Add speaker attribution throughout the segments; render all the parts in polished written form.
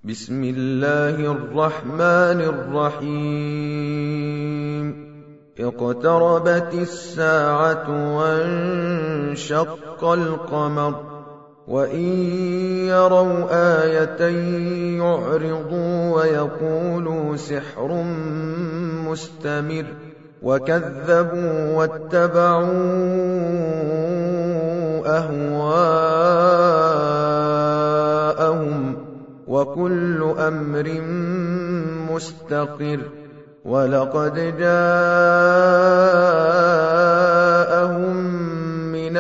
Speaker 1: بسم الله الرحمن الرحيم اقتربت الساعة وانشق القمر وإن يروا آية يعرضوا ويقولوا سحر مستمر وكذبوا واتبعوا أهواءهم وكل أمر مستقر ولقد جاءهم من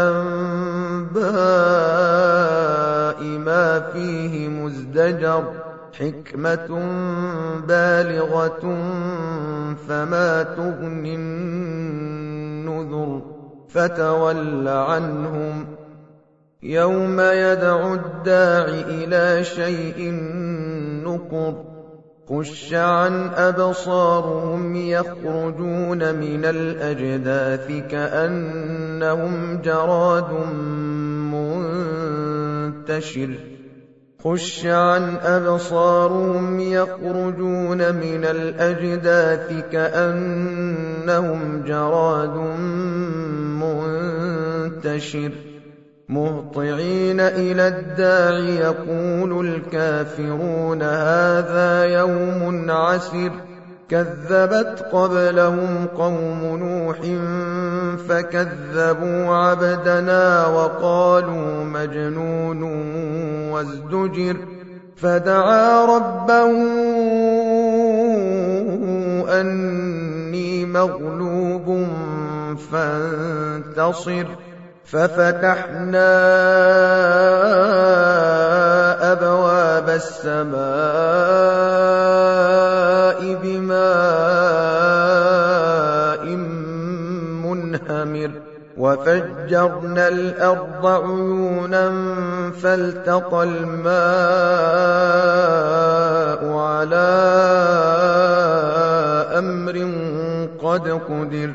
Speaker 1: الأنباء ما فيه مزدجر حكمة بالغة فما تغني النذر فتول عنهم يوم يدعو الداع إلى شيء نكر خش عن أبصارهم يخرجون من الأجداث كأنهم جراد منتشر خش عن أبصارهم يخرجون من الأجداث كأنهم جراد منتشر مهطعين إلى الداع يقول الكافرون هذا يوم عسر كذبت قبلهم قوم نوح فكذبوا عبدنا وقالوا مجنون وازدجر فدعا ربه أني مغلوب فانتصر ففتحنا أبواب السماء بماء منهمر وفجرنا الأرض عيونا فالتقى الماء على أمر قد قدر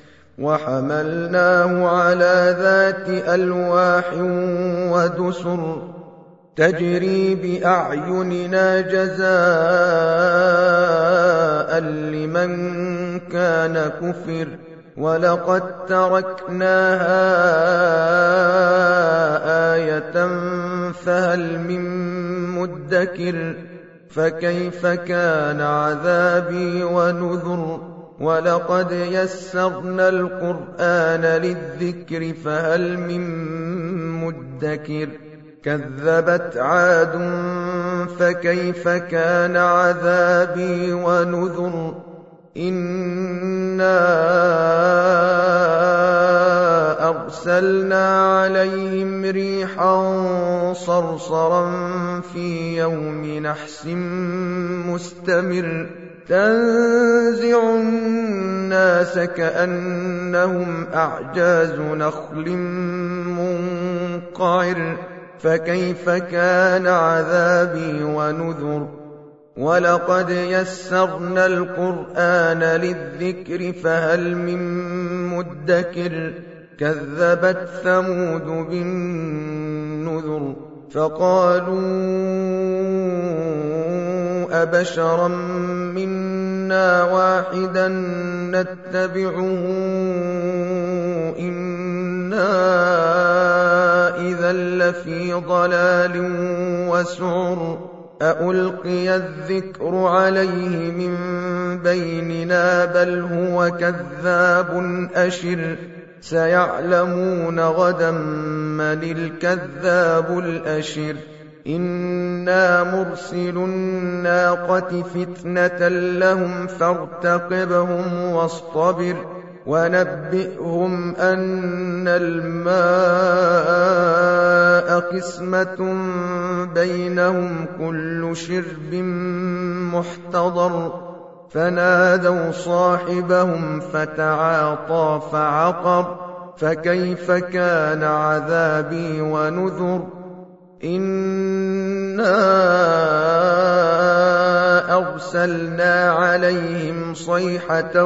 Speaker 1: وحملناه على ذات ألواح ودسر تجري بأعيننا جزاء لمن كان كفر ولقد تركناها آية فهل من مدكر فكيف كان عذابي ونذر ولقد يسرنا القرآن للذكر فهل من مدكر كذبت عاد فكيف كان عذابي ونذر إنا أرسلنا عليهم ريحا صرصرا في يوم نحس مستمر تنزع الناس كأنهم أعجاز نخل منقعر فكيف كان عذابي ونذر ولقد يسرنا القرآن للذكر فهل من مدكر كذبت ثمود بالنذر فقالوا أبشرا منا واحدا نتبعه إنا إذا لفي ضلال وسعر أألقي الذكر عليه من بيننا بل هو كذاب أشر سيعلمون غدا من الكذاب الأشر إنا مرسل الناقة فتنة لهم فارتقبهم واصطبر ونبئهم أن الماء قسمة بينهم كل شرب محتضر فنادوا صاحبهم فتعاطى فعقر فكيف كان عذابي ونذر إنا أرسلنا عليهم صيحة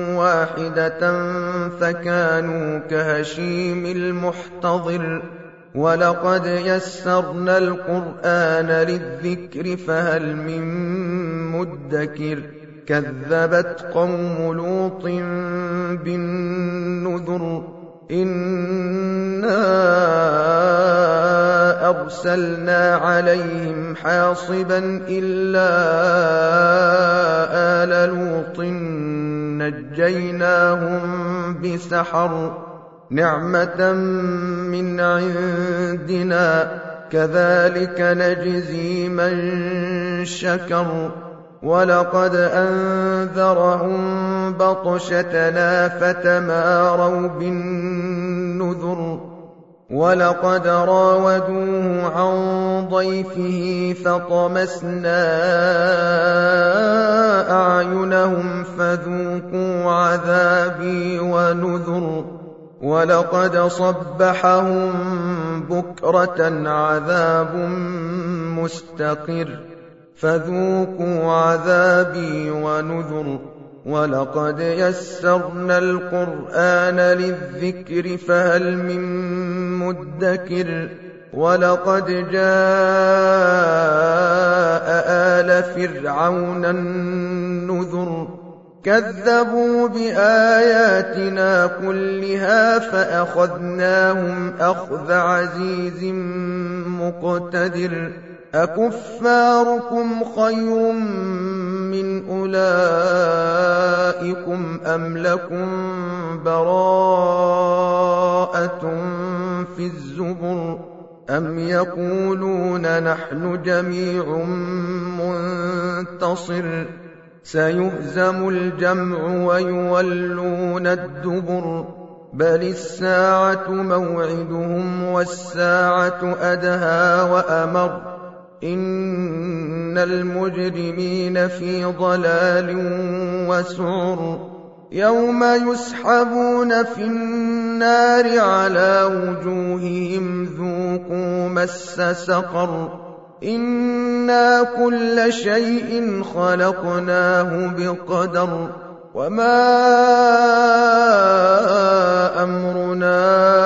Speaker 1: واحدة فكانوا كهشيم المحتضر ولقد يسرنا القرآن للذكر فهل من مدكر كذبت قوم لوط بالنذر إنا أرسلنا عليهم حاصبا إلا آل لوط نجيناهم بسحر نعمة من عندنا كذلك نجزي من شكر ولقد أنذرهم بطشتنا فتماروا بالنذر ولقد راودوه عن ضيفه فطمسنا أعينهم فذوقوا عذابي ونذر ولقد صبحهم بكرة عذاب مستقر فذوقوا عذابي ونذر ولقد يسرنا القرآن للذكر فهل من مدكر ولقد جاء آل فرعون النذر كذبوا بآياتنا كلها فأخذناهم أخذ عزيز مقتدر أكفاركم خير من أولئكم أم لكم براءة في الزبر أم يقولون نحن جميع منتصر سيهزم الجمع ويولون الدبر بل الساعة موعدهم والساعة أدهى وأمر إن المجرمين في ضلال وسعر يوم يسحبون في النار على وجوههم ذوقوا مس سقر إنا كل شيء خلقناه بقدر وما أمرنا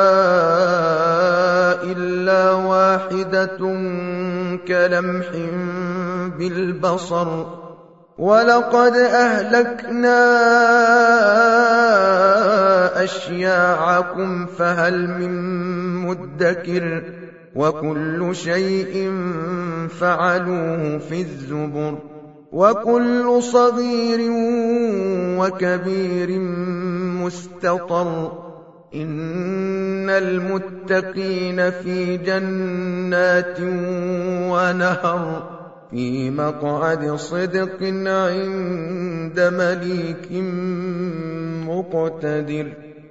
Speaker 1: إلا واحدة كلمح بالبصر ولقد أهلكنا أشياعكم فهل من مدكر وكل شيء فعلوه في الزبر وكل صغير وكبير مستطر إن المتقين في جنات ونهر في مقعد صدق عند مليك مقتدر